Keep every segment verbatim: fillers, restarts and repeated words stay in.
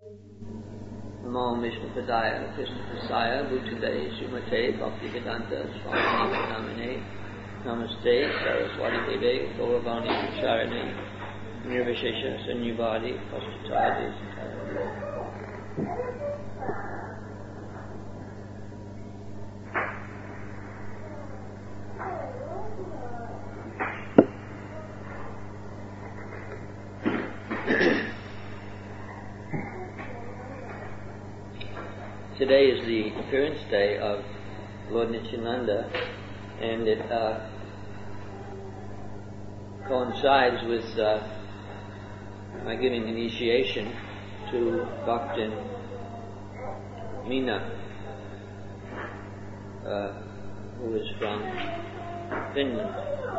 Namo Vishnu Padaya, Krishna Prasaya, Bhutale, Srimate, Bhaktivedanta, Swami Namane, Namaste, Saraswati Deve, Gauravani Pracharane, Nirvishesha Sanyavadi, Pashtatadi. Today is the appearance day of Lord Nityananda, and it uh, coincides with uh, my giving initiation to Bhaktin Meena, uh, who is from Finland.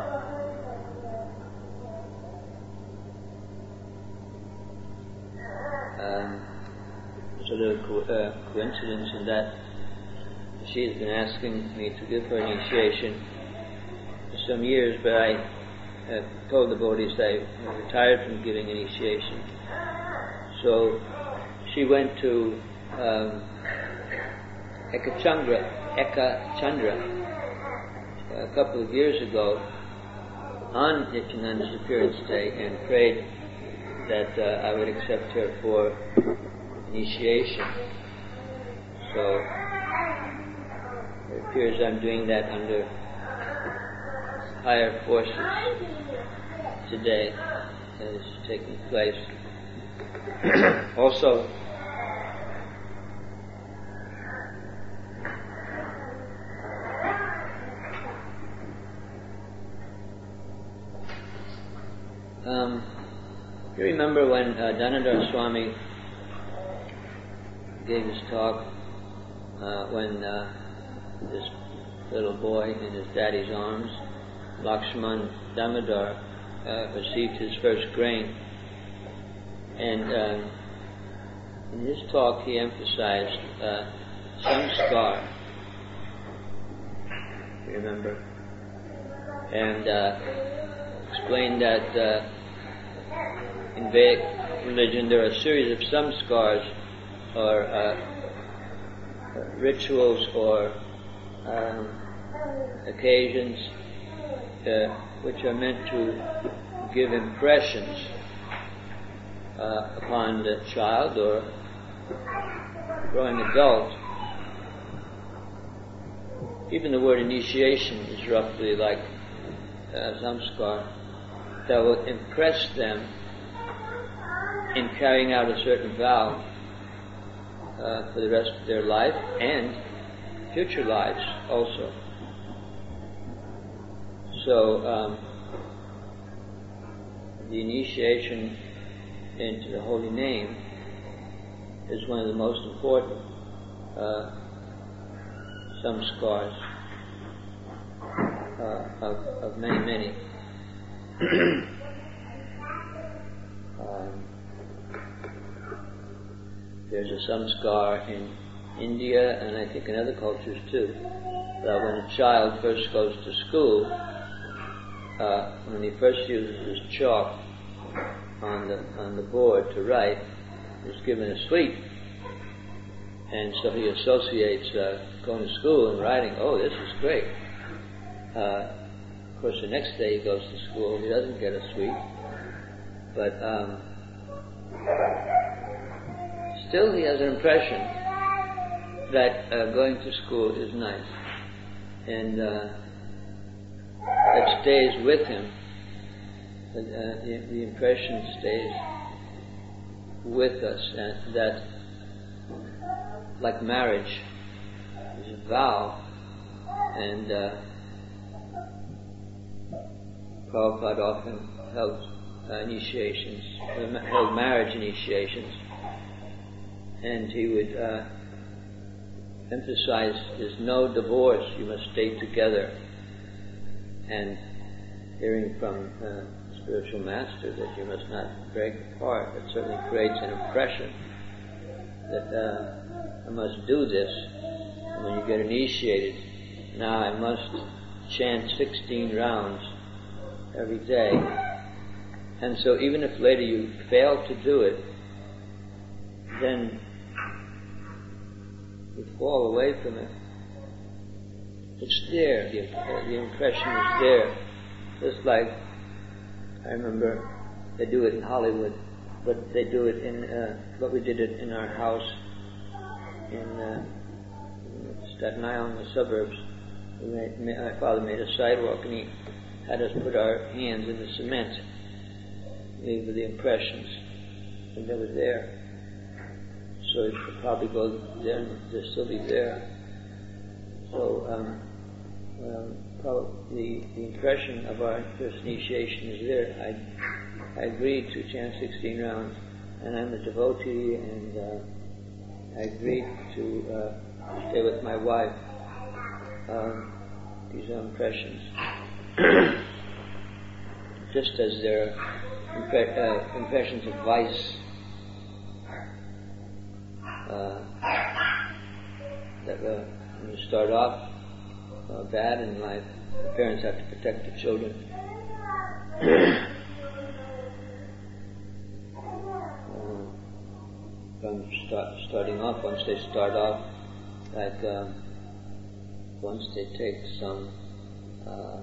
Um, There's a little co- uh, coincidence in that she has been asking me to give her initiation for some years, but I have told the devotees I retired from giving initiation. So she went to um, Ekachandra, Ekachandra a couple of years ago on Nityananda's appearance day and prayed that uh, I would accept her for initiation. So it appears I'm doing that under higher forces today that is taking place. Also, um, you remember when uh, Dhanadhar Swami gave his talk uh, when uh, this little boy in his daddy's arms, Lakshman Damodar, uh, received his first grain. And um, in his talk he emphasized uh, samskar, you remember, and uh, explained that uh, in Vedic religion there are a series of samskars, or uh, rituals or um, occasions uh, which are meant to give impressions uh, upon the child or growing adult. Even the word initiation is roughly like uh, samskar, that will impress them in carrying out a certain vow Uh, for the rest of their life and future lives also. So um, the initiation into the holy name is one of the most important uh, samskars uh, of, of many, many. um, There's a samskar in India and I think in other cultures too, that when a child first goes to school, uh, when he first uses his chalk on the on the board to write, he's given a sweet, and so he associates uh, going to school and writing. Oh, this is great. Uh, of course, the next day he goes to school, he doesn't get a sweet, but. Um, Still, he has an impression that uh, going to school is nice, and uh, that stays with him. Uh, the, the impression stays with us, and that, like marriage, is a vow, and uh, Prabhupada often held uh, initiations, held marriage initiations. And he would uh, emphasize there's no divorce, you must stay together. And hearing from uh, the spiritual master that you must not break apart, that certainly creates an impression that uh, I must do this. And when you get initiated, now I must chant sixteen rounds every day. And so even if later you fail to do it, then we fall away from it. It's there, the, uh, the impression is there. Just like, I remember they do it in Hollywood, but they do it in, uh, but we did it in our house in, uh, in Staten Island, the suburbs. We made, my father made a sidewalk and he had us put our hands in the cement. These were the impressions, and they were there. So it could probably go there and they'll still be there. So, um, um, probably the, the impression of our first initiation is there. I, I agreed to chant sixteen rounds, and I'm a devotee, and uh, I agreed to uh, stay with my wife. Um, these are impressions. Just as there are impre- uh, impressions of vice uh, that uh, when you start off uh, bad in life, the parents have to protect the children. uh, from start, starting off, once they start off, like um, once they take some uh,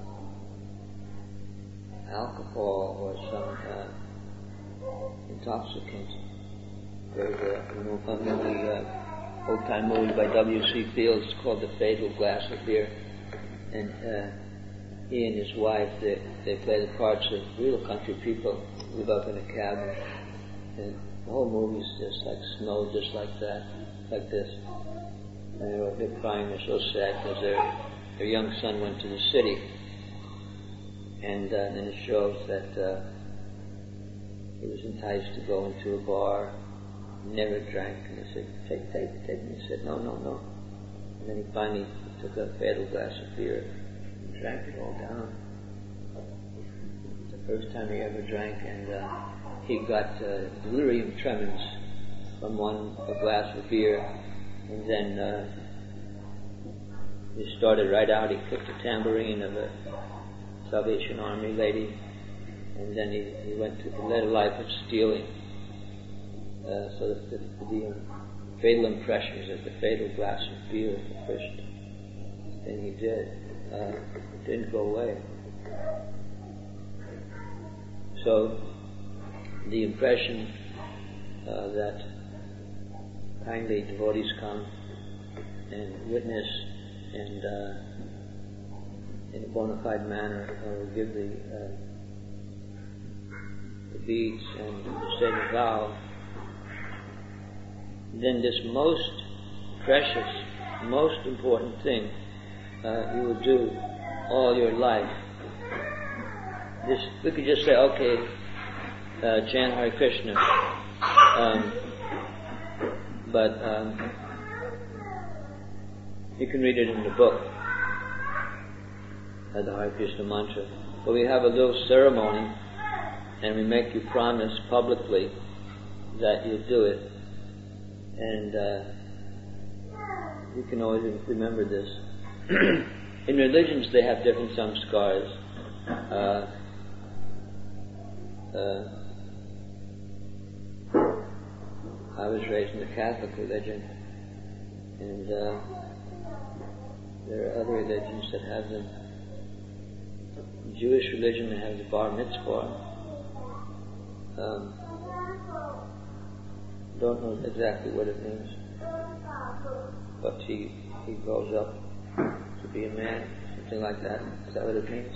alcohol or some uh, intoxicant. There's a, you know, one of the uh, old-time movie by W C Fields called The Fatal Glass of Beer, and uh, he and his wife, they, they play the parts of real country people, live up in a cabin, and the whole movie's just like snow, just like that, like this. And they're, they're crying, they're so sad because their, their young son went to the city. And uh, then it shows that uh, he was enticed to go into a bar, never drank, and they said, take, take, take, and he said, no, no, no. And then he finally took a fatal glass of beer and drank it all down. It's the first time he ever drank, and uh, he got uh, delirium tremens from one a glass of beer, and then uh, he started right out, he kicked a tambourine of a Salvation Army lady, and then he, he went to, he led a life of stealing. Uh, so the, the, the um, fatal impressions of the fatal glass of beer, the first thing he did, uh, it didn't go away. So the impression uh, that kindly devotees come and witness and uh, in a bona fide manner uh, give the, uh, the beads and say the vow, then this most precious, most important thing uh, you will do all your life. This, we could just say, okay, uh, chant Hare Krishna, um, but um, you can read it in the book, uh, the Hare Krishna mantra. But we have a little ceremony, and we make you promise publicly that you'll do it. And uh, you can always remember this. In religions, they have different samskars. Uh, uh, I was raised in the Catholic religion, and uh, there are other religions that have them. In Jewish religion, they have the bar mitzvah. Um, don't know exactly what it means, but he he grows up to be a man, something like that. Is that what it means?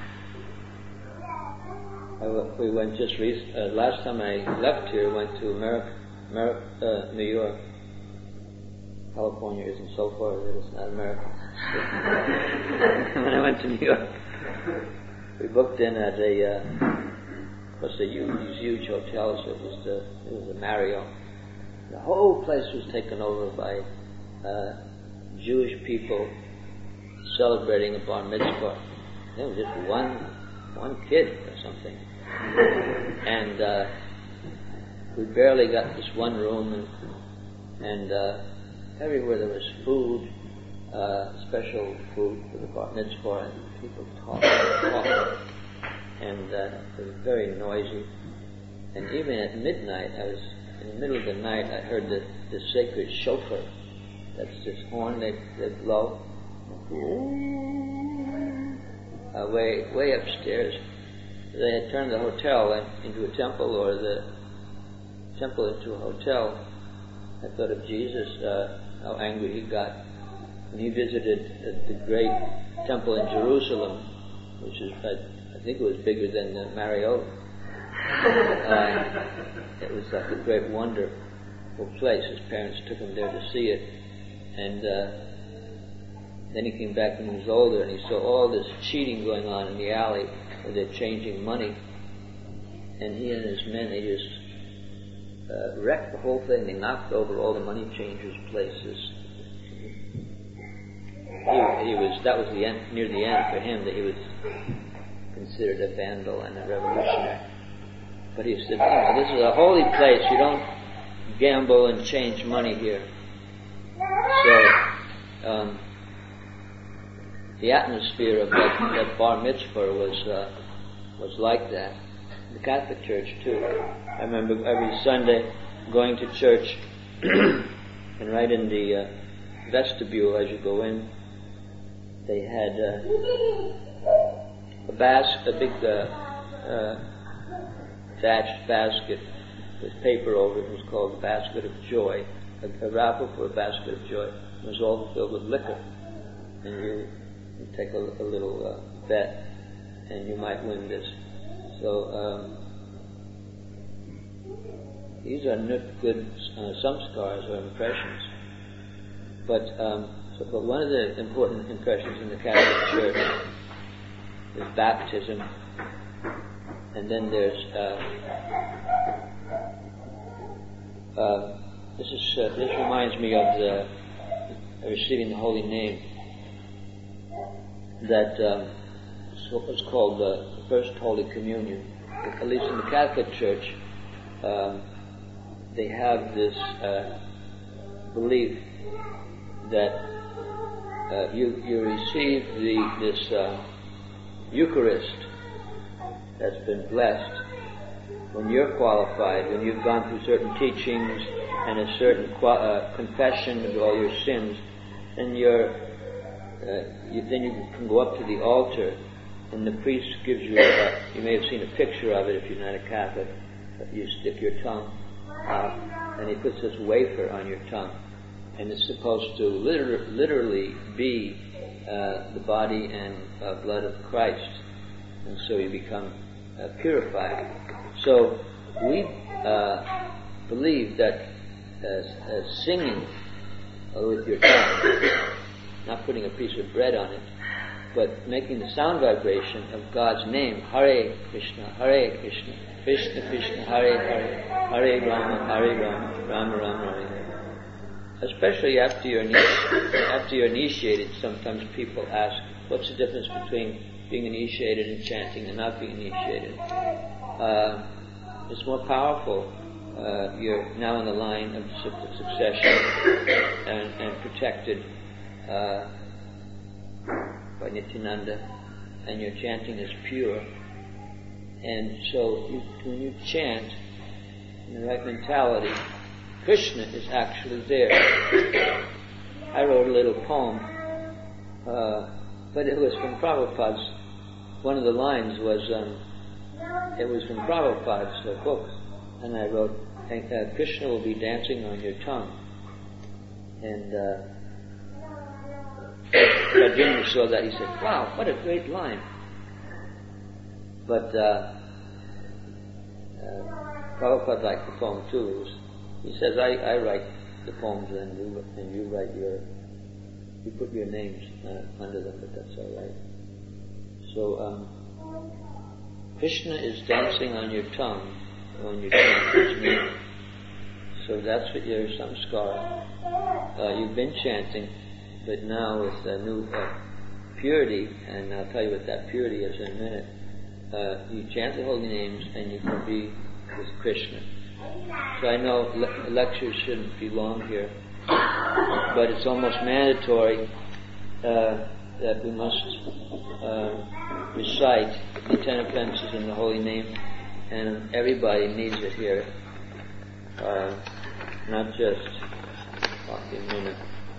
I, we went just recent, uh, last time I left here, went to America, America uh, New York. California isn't so far that it's not America. When I went to New York, we booked in at a, uh, was a huge, these huge hotels. It was the it was the Marriott. The whole place was taken over by uh, Jewish people celebrating a bar mitzvah. There was just one one kid or something, and uh, we barely got this one room, and, and uh, everywhere there was food, uh, special food for the bar mitzvah, and people talking, talking, and uh, it was very noisy. And even at midnight, I was in the middle of the night, I heard the, the sacred shofar. That's this horn they, they blow. Uh, way, way upstairs. They had turned the hotel into a temple, or the temple into a hotel. I thought of Jesus, uh, how angry he got when he visited the, the great temple in Jerusalem, which is, I, I think it was bigger than the Marriott. Uh, it was like a great wonderful place. His parents took him there to see it. And uh, then he came back when he was older, and he saw all this cheating going on in the alley where they're changing money. And he and his men, they just uh, wrecked the whole thing. They knocked over all the money changers' places. He, he was that was the end, near the end for him, that he was considered a vandal and a revolutionary. But he said, oh, this is a holy place. You don't gamble and change money here. So um, the atmosphere of that, that bar mitzvah was uh, was like that. The Catholic Church too. I remember every Sunday going to church, and right in the uh, vestibule as you go in, they had uh, a bas- a big uh, uh, thatched basket with paper over it. It was called the Basket of Joy, a, a raffle for a basket of joy. It was all filled with liquor, and you, you take a, a little uh, bet, and you might win this. So um, these are not good uh, samskars or impressions. But um, so, but one of the important impressions in the Catholic Church is baptism, and then there's uh, uh, this is uh, this reminds me of the receiving the Holy Name. That um, what's called the First Holy Communion. At least in the Catholic Church, um, they have this uh, belief that uh, you you receive the this uh, Eucharist that's been blessed when you're qualified, when you've gone through certain teachings and a certain qua- uh, confession of all your sins, and you're uh, you, then you can go up to the altar, and the priest gives you a, you may have seen a picture of it if you're not a Catholic. You stick your tongue out, and he puts this wafer on your tongue, and it's supposed to liter- literally be uh, the body and uh, blood of Christ, and so you become uh, purified. So we uh, believe that uh, uh, singing uh, with your tongue, not putting a piece of bread on it, but making the sound vibration of God's name, Hare Krishna, Hare Krishna, Krishna Krishna, Hare Hare, Hare Rama, Hare Rama, Rama Rama, Hare Hare. Especially after you're after you're initiated, sometimes people ask, what's the difference between being initiated and chanting and not being initiated? Uh, it's more powerful. Uh, you're now in the line of su- succession and, and protected uh, by Nityananda, and your chanting is pure. And so you, when you chant in the right mentality, Krishna is actually there. I wrote a little poem, uh, but it was from Prabhupada's. One of the lines was, um, it was from Prabhupada's uh, book, and I wrote, uh, Krishna will be dancing on your tongue. And uh, Rajendra saw that, he said, wow, what a great line. But uh, uh, Prabhupada liked the poem too. It was, he says, I, I write the poems and you, and you write your, you put your names uh, under them, but that's all right. So, um, Krishna is dancing on your tongue when you chant his name. So that's what your samskara. Uh, you've been chanting, but now with a new uh, purity, and I'll tell you what that purity is in a minute. Uh, you chant the holy names and you can be with Krishna. So I know le- lectures shouldn't be long here, but it's almost mandatory uh, that we must uh, recite the ten offenses in the holy name, and everybody needs it here. uh, not just a minute.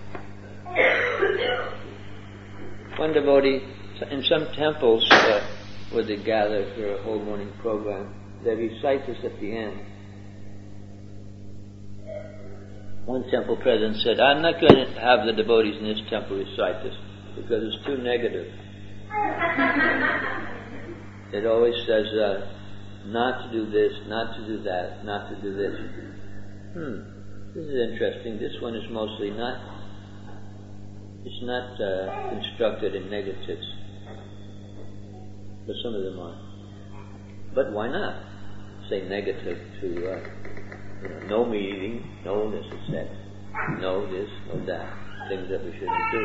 One devotee in some temples uh, where they gather for a whole morning program, they recite this at the end. One temple president said, "I'm not going to have the devotees in this temple recite this because it's too negative." It always says uh, not to do this, not to do that, not to do this. Hmm, this is interesting. This one is mostly not, it's not uh, constructed in negatives. But some of them are. But why not say negative to, uh, you know, no meeting, no this is sex, no this, no that, things that we shouldn't do.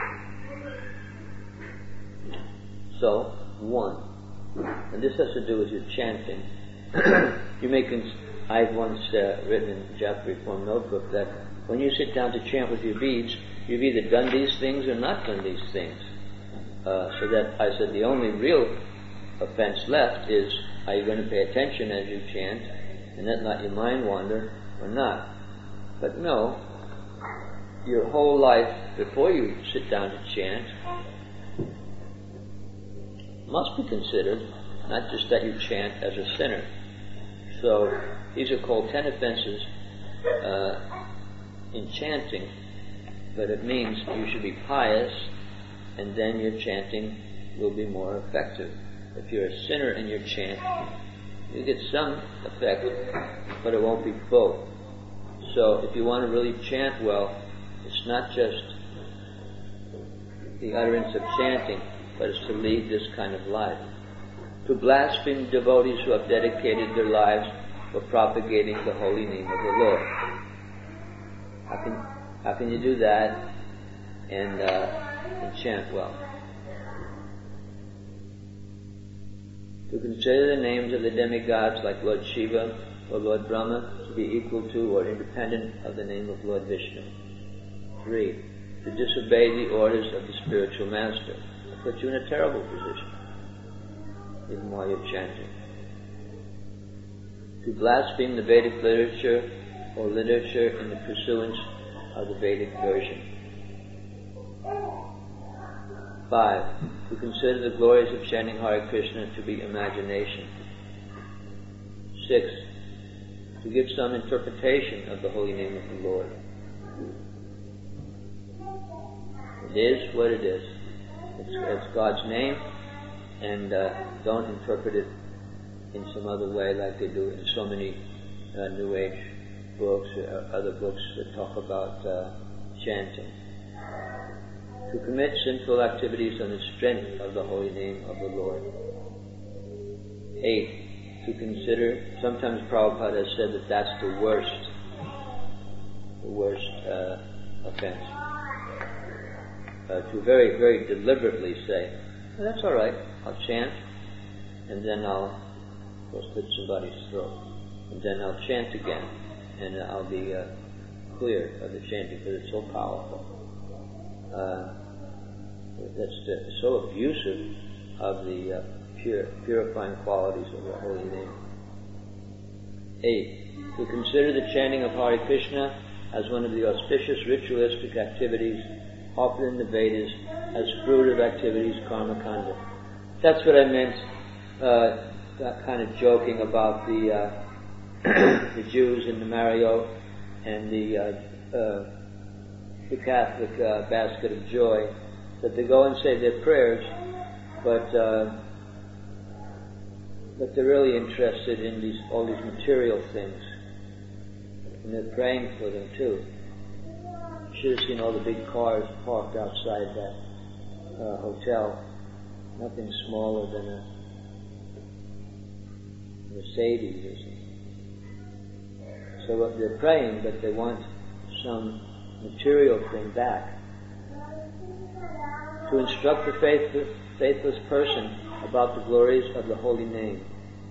So, one. And this has to do with your chanting. You may cons- I've once uh, written in Japa Reform Notebook that when you sit down to chant with your beads, you've either done these things or not done these things. Uh, so that I said the only real offense left is, are you going to pay attention as you chant and not let your mind wander or not? But no, your whole life before you sit down to chant must be considered, not just that you chant as a sinner. So these are called ten offenses uh, in chanting, but it means you should be pious, and then your chanting will be more effective. If you're a sinner in your chant, you get some effect, but it won't be full. So if you want to really chant well, it's not just the utterance of chanting, but it's to lead this kind of life. To blaspheme devotees who have dedicated their lives for propagating the holy name of the Lord. How can, how can you do that and, uh, and chant well? To consider the names of the demigods like Lord Shiva or Lord Brahma to be equal to or independent of the name of Lord Vishnu. Three, to disobey the orders of the spiritual master. That puts you in a terrible position, even while you're chanting. To blaspheme the Vedic literature or literature in the pursuance of the Vedic version. Five, to consider the glories of chanting Hare Krishna to be imagination. Six, to give some interpretation of the holy name of the Lord. It is what it is. It's, it's God's name, and uh, don't interpret it in some other way like they do in so many uh, New Age books or other books that talk about uh, chanting. To commit sinful activities on the strength of the holy name of the Lord. Eight, to consider, sometimes Prabhupada has said that that's the worst, the worst uh, offense. Uh, to very, very deliberately say, well, that's all right, I'll chant, and then I'll, of course, slit somebody's throat, and then I'll chant again, and I'll be uh, clear of the chanting because it's so powerful. Uh, that's the, so abusive of the uh, pure, purifying qualities of the holy name. Eight, to consider the chanting of Hare Krishna as one of the auspicious ritualistic activities offered in the Vedas as fruit of activities karma kanda. That's what I meant, uh, that kind of joking about the uh, the Jews in the Mario and the uh, uh, the Catholic uh, basket of joy, that they go and say their prayers, but uh, but they're really interested in these all these material things, and they're praying for them too. You should have seen all the big cars parked outside that uh, hotel. Nothing smaller than a Mercedes or something. So what they're praying, but they want some material thing back. To instruct the faithless, faithless person about the glories of the holy name.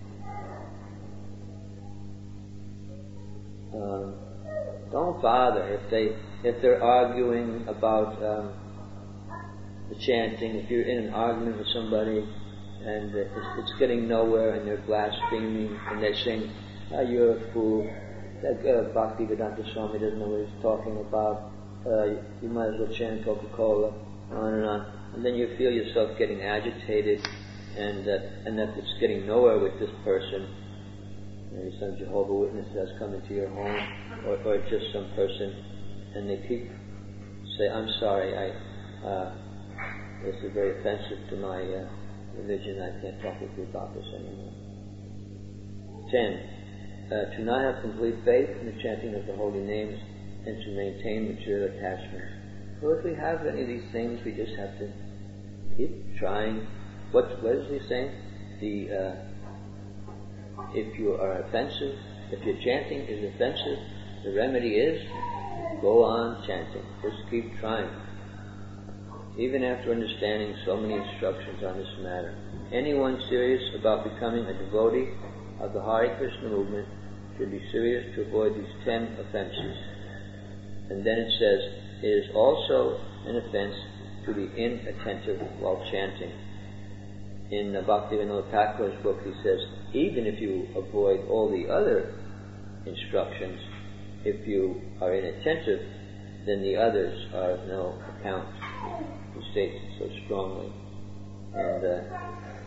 Um, don't bother if they if they're arguing about um, the chanting. If you're in an argument with somebody and it's, it's getting nowhere and they're blaspheming and they sing, "Ah, you're a fool," like uh, Bhaktivedanta Swami doesn't know what he's talking about. Uh, you might as well chant Coca-Cola, on and on. And then you feel yourself getting agitated, and uh, and that it's getting nowhere with this person. Maybe some Jehovah's Witness has come into your home, or, or just some person, and they keep say, "I'm sorry, I uh, this is very offensive to my uh, religion. I can't talk with you about this anymore." Ten. Uh, to not have complete faith in the chanting of the holy names and to maintain material attachment. So if we have any of these things, we just have to keep trying. What, what is he saying? The, uh, if you are offensive, if your chanting is offensive, the remedy is go on chanting. Just keep trying. Even after understanding so many instructions on this matter, anyone serious about becoming a devotee of the Hare Krishna movement should be serious to avoid these ten offenses. And then it says, it is also an offense to be inattentive while chanting. In uh, Bhaktivinoda Thakur's book, he says, even if you avoid all the other instructions, if you are inattentive, then the others are of no account. He states it so strongly. And uh,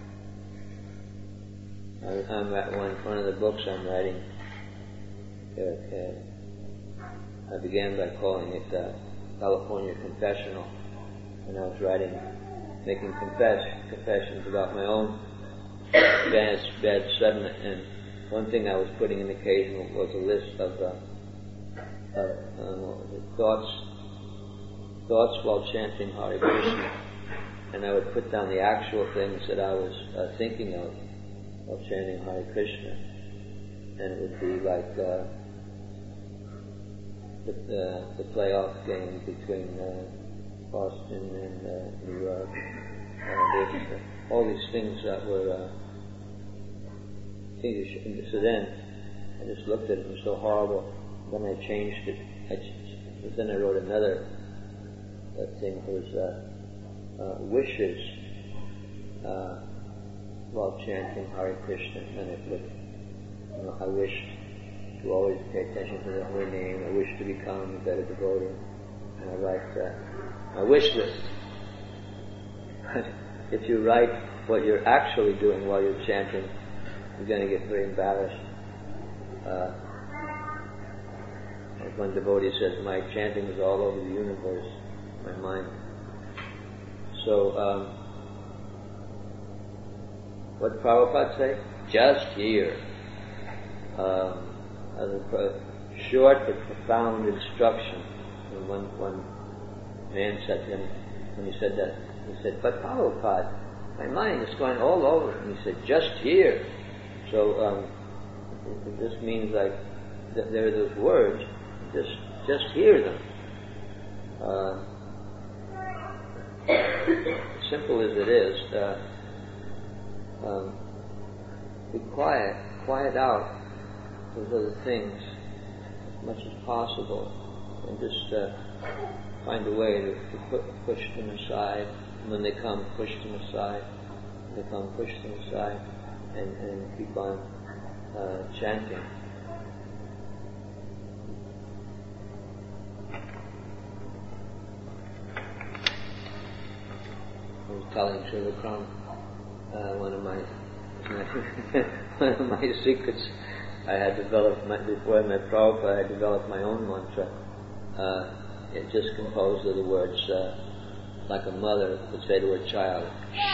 I, I'm at one, one of the books I'm writing. Uh, uh, I began by calling it uh, California Confessional, and I was writing, making confess, confessions about my own bad, bad sentiment. And one thing I was putting in occasional was a list of, uh, of uh, what was it, thoughts, thoughts while chanting Hare Krishna, and I would put down the actual things that I was uh, thinking of while chanting Hare Krishna, and it would be like. Uh, The, uh, the playoff game between uh, Boston and uh, New York, uh, this, uh, all these things that were uh, so then I just looked at it, it was so horrible. Then I changed it. I ch- but then I wrote another uh, thing. It was uh, uh, wishes uh, while chanting Hare Krishna. And I put, you know, I wished to always pay attention to the holy name. I wish to become a better devotee. And I write uh, my wish list. If you write what you're actually doing while you're chanting, you're going to get very embarrassed. Uh, like one devotee says, my chanting is all over the universe, my mind. So, um, what did Prabhupada say? Just here. Um, As a short but profound instruction. And one, one man said to him, when he said that, he said, but Prabhupada, my mind is going all over. And he said, just here. So um, it just means like, th- there are those words, just just hear them. Uh, simple as it is, uh, um, be quiet, quiet out those other things as much as possible, and just uh, find a way to, to put, push them aside. And when they come, push them aside. When they come, push them aside, and, and keep on uh, chanting. I was telling Srila Kram, uh, one of my one of my secrets. I had developed, my, before I met Prabhupada, I had developed my own mantra. Uh, it just composed of the words, uh, like a mother would say to her child,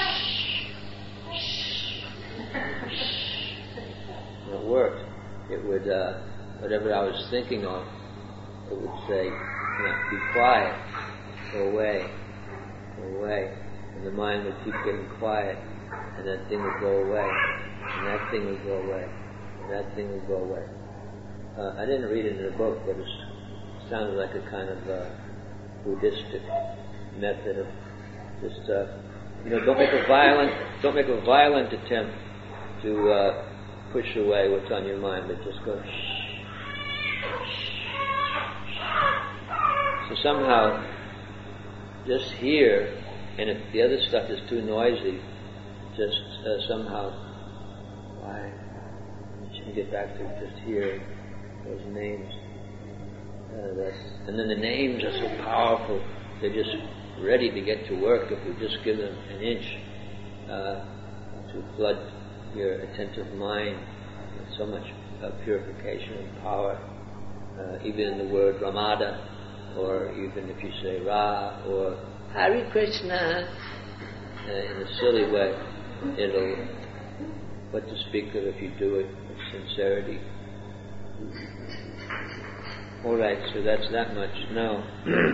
and it worked. It would, uh, whatever I was thinking of, it would say, you know, be quiet, go away, go away. And the mind would keep getting quiet, and that thing would go away, and that thing would go away. And that thing will go away. Uh, I didn't read it in the book, but it sounded like a kind of uh, Buddhistic method of just, uh, you know, don't make a violent, don't make a violent attempt to uh, push away what's on your mind, but just go shh. So somehow, just hear, and if the other stuff is too noisy, just uh, somehow, why? And get back to just here, those names. Uh, that's, and then the names are so powerful, they're just ready to get to work if we just give them an inch uh, to flood your attentive mind with so much uh, purification and power. Uh, even in the word Ramada, or even if you say Ra or Hare Krishna uh, in a silly way, it'll, what to speak of if you do it with sincerity. Alright, so that's that much. Now,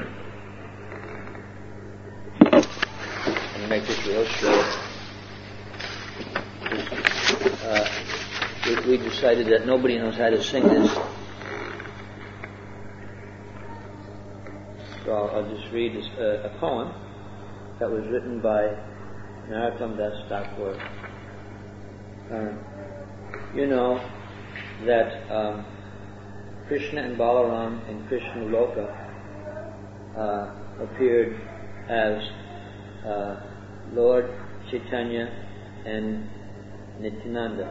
I'll make this real short. Uh, we, we decided that nobody knows how to sing this. So I'll, I'll just read this, uh, a poem that was written by Narottam Das Thakur. Um, you know that um, Krishna and Balaram in Krishna Loka uh, appeared as uh, Lord Chaitanya and Nityananda.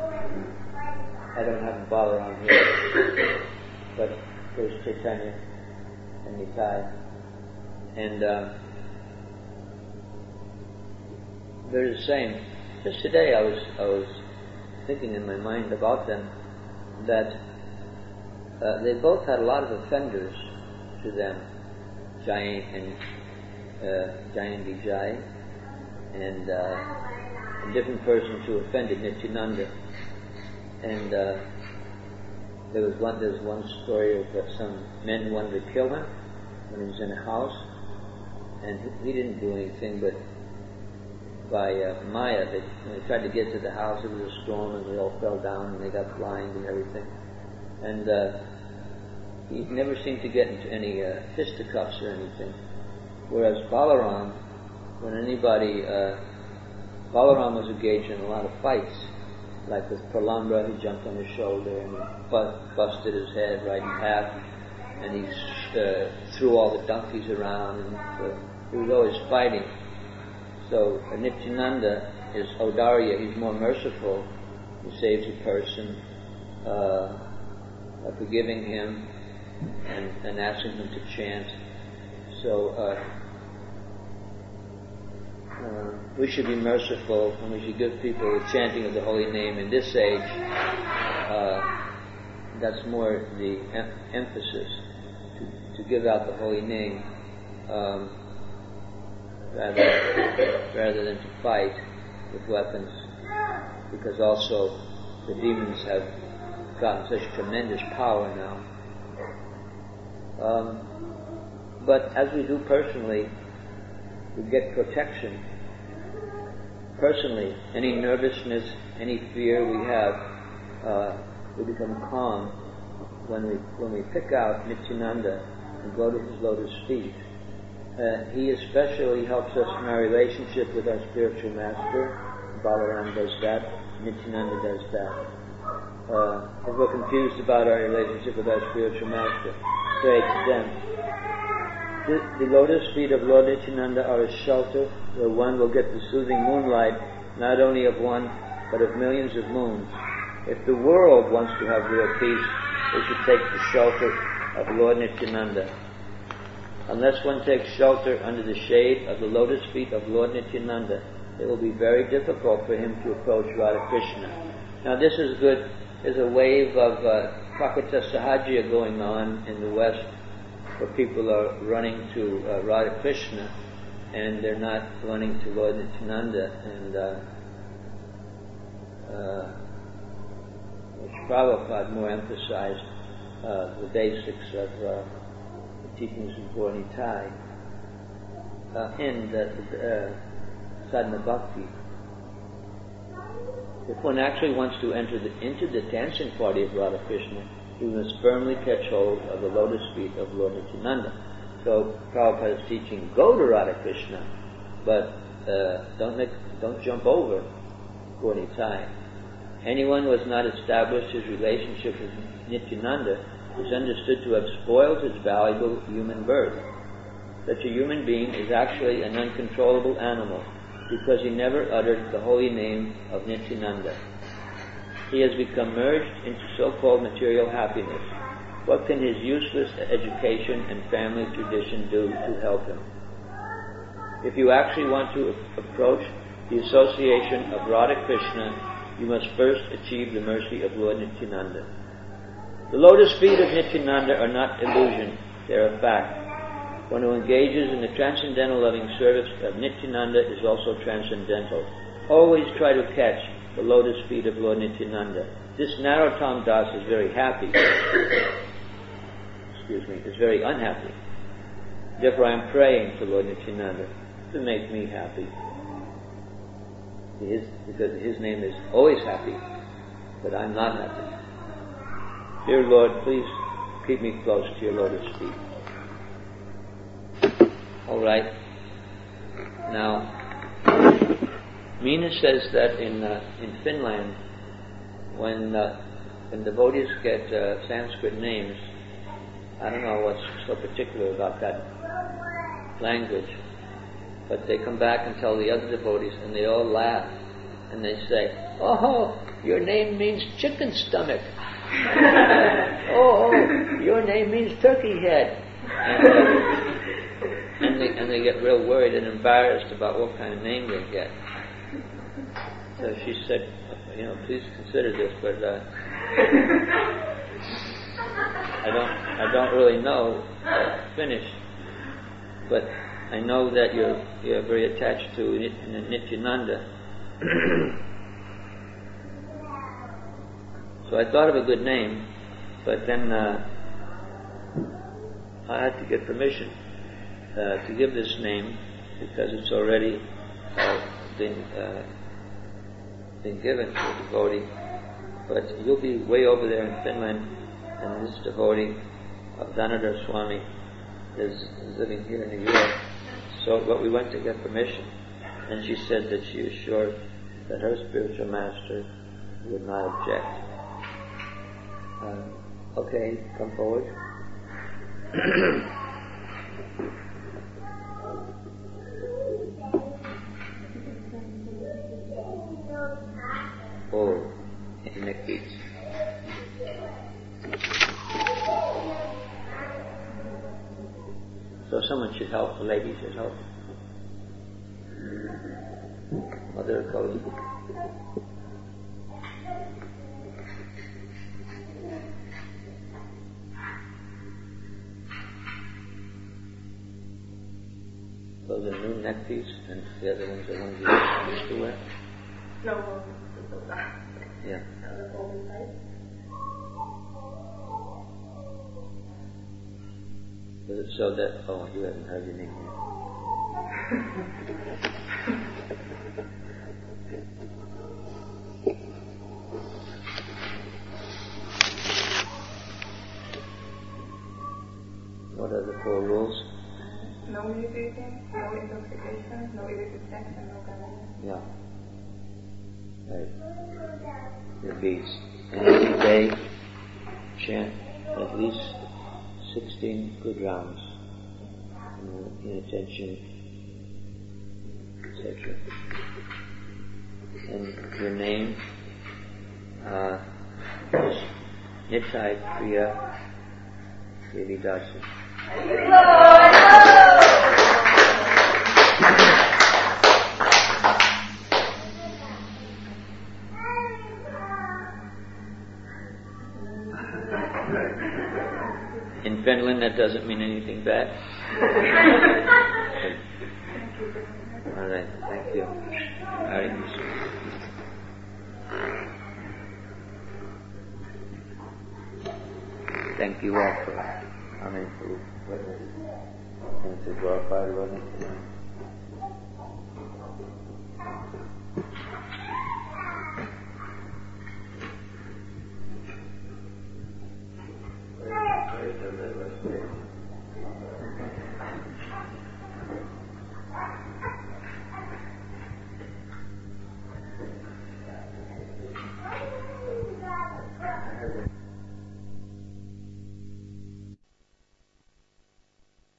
I don't have Balaram here, but there's Chaitanya and Nitai. And uh, they're the same. Just today I was I was thinking in my mind about them that uh, they both had a lot of offenders to them, Jai and uh, Jai and Vijay, and uh, a different persons who offended Nityananda. And uh, there was one there's one story of uh, some men who wanted to kill him when he was in a house, and he didn't do anything, but by uh, Maya, they, when they tried to get to the house, it was a storm, and they all fell down, and they got blind and everything. And uh, he never seemed to get into any uh, fisticuffs or anything. Whereas Balaram, when anybody, uh, Balaram was engaged in a lot of fights. Like with Pralambra, he jumped on his shoulder and he bust, busted his head right in half, and he uh, threw all the donkeys around, and uh, he was always fighting. So uh, Nityananda is Audarya, he's more merciful. He saves a person uh, by forgiving him and, and asking him to chant. So uh, uh, we should be merciful, and we should give people the chanting of the holy name in this age. Uh, that's more the em- emphasis, to, to give out the holy name. Um, rather rather than to fight with weapons, because also the demons have gotten such tremendous power now. Um, but as we do personally, we get protection. Personally, any nervousness, any fear we have, uh, we become calm when we when we pick out Nityananda and go to his lotus feet. Uh, he especially helps us in our relationship with our spiritual master. Balaram does that, Nityananda does that. Uh, if we're confused about our relationship with our spiritual master, say to them, the, the lotus feet of Lord Nityananda are a shelter where one will get the soothing moonlight, not only of one, but of millions of moons. If the world wants to have real peace, they should take the shelter of Lord Nityananda. Unless one takes shelter under the shade of the lotus feet of Lord Nityananda, it will be very difficult for him to approach Radha Krishna. Now this is good. There's a wave of uh, Prakata Sahajya going on in the West, where people are running to uh, Radha Krishna, and they're not running to Lord Nityananda. And uh, uh, which Prabhupada more emphasized uh, the basics of uh, teachings of Gaur Nitai uh, in the uh, sadhana bhakti. If one actually wants to enter the, into the dancing party of Radha Krishna, he must firmly catch hold of the lotus feet of Lord Nityananda. So Prabhupada is teaching, go to Radha Krishna, but uh, don't make, don't jump over Gaur Nitai. Anyone who has not established his relationship with Nityananda is understood to have spoiled his valuable human birth. Such a human being is actually an uncontrollable animal because he never uttered the holy name of Nityananda. he has become merged into so-called material happiness. What can his useless education and family tradition do to help him? If you actually want to approach the association of Radha Krishna, you must first achieve the mercy of Lord Nityananda. The lotus feet of Nityananda are not illusion, they are a fact. One who engages in the transcendental loving service of Nityananda is also transcendental. Always try to catch the lotus feet of Lord Nityananda. This Narottam Das is very happy. Excuse me, is very unhappy. Therefore I am praying to Lord Nityananda to make me happy. His, because his name is always happy, but I'm not happy. Dear Lord, please keep me close to your lotus feet. All right. Now, Meena says that in uh, in Finland, when uh, when devotees get uh, Sanskrit names, I don't know what's so particular about that language, but they come back and tell the other devotees, and they all laugh, and they say, "Oh, your name means chicken stomach." oh, oh, your name means turkey head. And, uh, and, they, and they get real worried and embarrassed about what kind of name they get. So she said, you know, please consider this, but uh, I don't I don't really know uh, Finnish, but I know that you're, you're very attached to Nit- Nityananda. So I thought of a good name, but then uh, I had to get permission uh, to give this name because it's already uh, been uh, been given to a devotee. But you'll be way over there in Finland, and this devotee of Dhanadhar Swami is, is living here in New York. So, but we went to get permission, and she said that she was sure that her spiritual master would not object. Uh, okay, come forward. Oh, neck beats. So someone should help. The lady should help. Mother Kali. Those are new neck piece, and the other ones are ones you used to wear? No, well, it's that. Yeah. Was it so that, oh, you haven't heard your name yet. What are the four rules? No meditating, no intoxication, no illicit sex, and no gambling. Yeah. Right. Your beads. And every day, chant at least sixteen good rounds in, in attention, et cetera. And your name uh, is Nitai Priya Devidasi. In Finland, that doesn't mean anything bad. All right, thank you. Hare Krishna. Thank you all for coming to witness and to glorify the Lord.